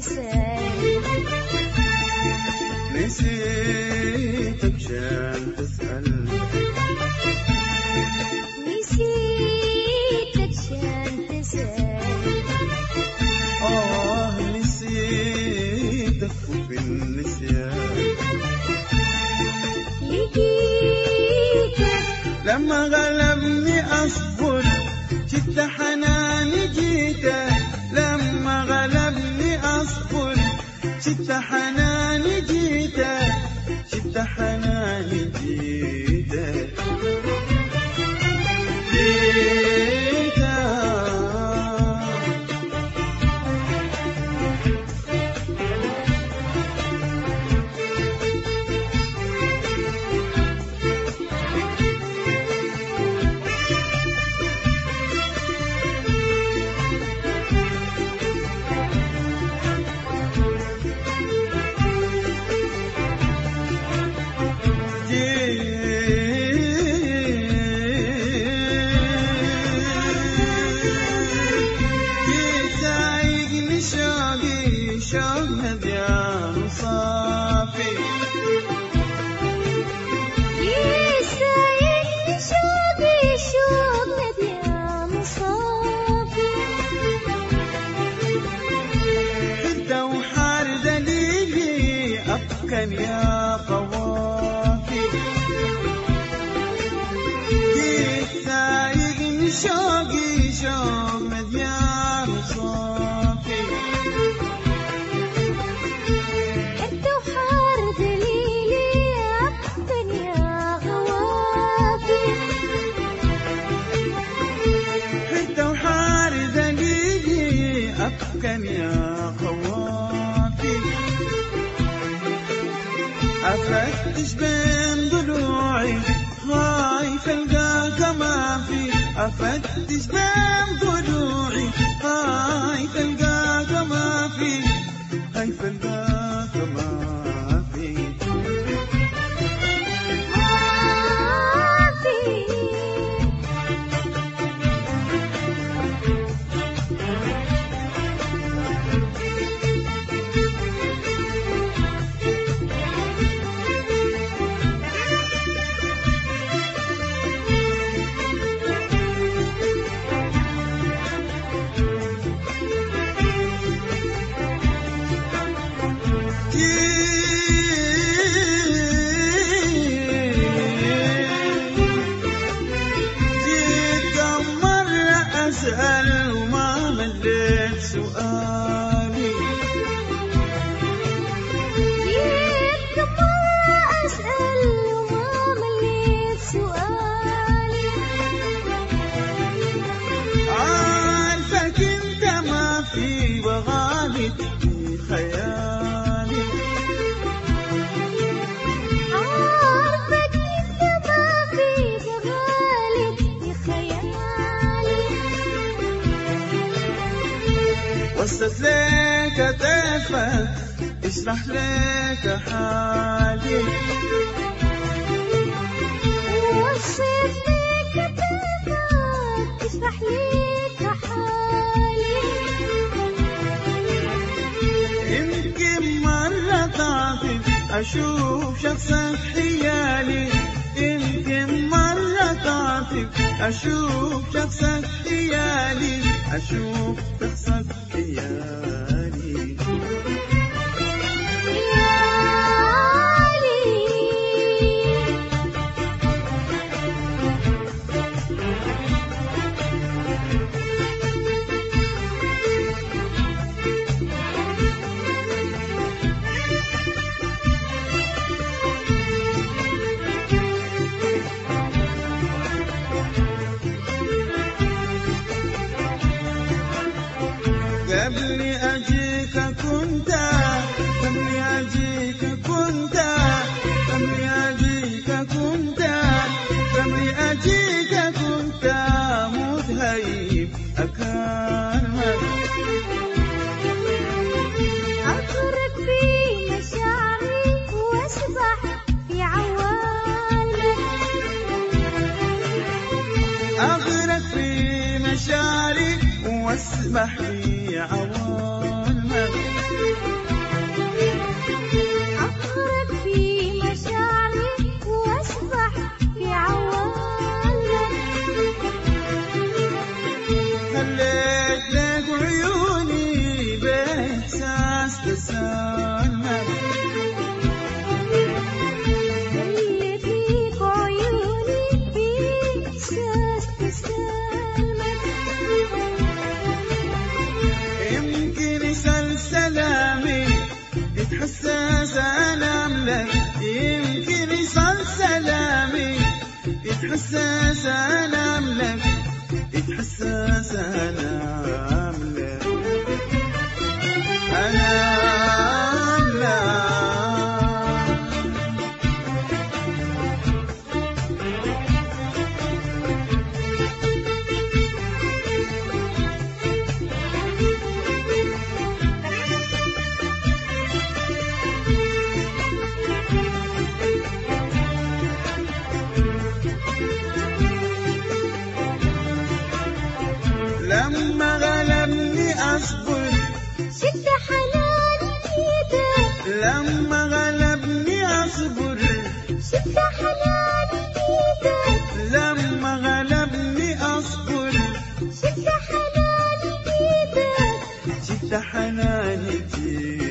تسأل، نسيتك عشان تسأل، نسيتك عشان تسأل، نسيتك وفي النسيان لقيتك لما غلبني أصبر، جيت حناني جيتك لما غلبني أصبر، جيت حناني جيتك، جيت حناني جيتك، شوق مديان وصافي، يسايقني شوقي شوق مديان وصافي، حتى وحار دليلي أبكن يا طوافي، يسايقني شوقي شوق مديان وصافي، كان يا خوافي، أفتش بين ضلوعي خايف ألقاك ما في، أفتش بين ضلوعي خايف ألقاك ما في، خايف ألقاك ما في، أسأل وما مليت سؤالي، جيت مرة أسأل وما مليت سؤالي، عارفك انت ما في بغالي في خيالي، عارفك انت ما في بغالي في خيالي، وصلت لك طيفك اشرح لك حالي، وصلت لك طيفك اشرح لك حالي، يمكن مرة تعطف أشوف شخصك خيالي، يمكن مرة تعطف أشوف شخصك خيالي، أشوف شخصك خيالي، قبل أجيك كنت، قبل أجيك كنت، قبل أجيك كنت، قبل أجيك كنت متهيب أكرمك، أغرق في مشاعري وأسبح في عوالمك، أغرق في مشاعري واسبح في عوالمك، ابتسامك. اللي فيك عيوني بإحساس تسامك. يمكن سلسلامي يتحسس ألم لك، يمكن سلسلامي يتحسس ألم لك، يتحسس ألم لك، ألم لك. لما غلبني أصبر شد حنان ايدك. لما غلبني أصبر شد حنان ايدك. لما غلبني أصبر شد حنان ايدك. جد حناني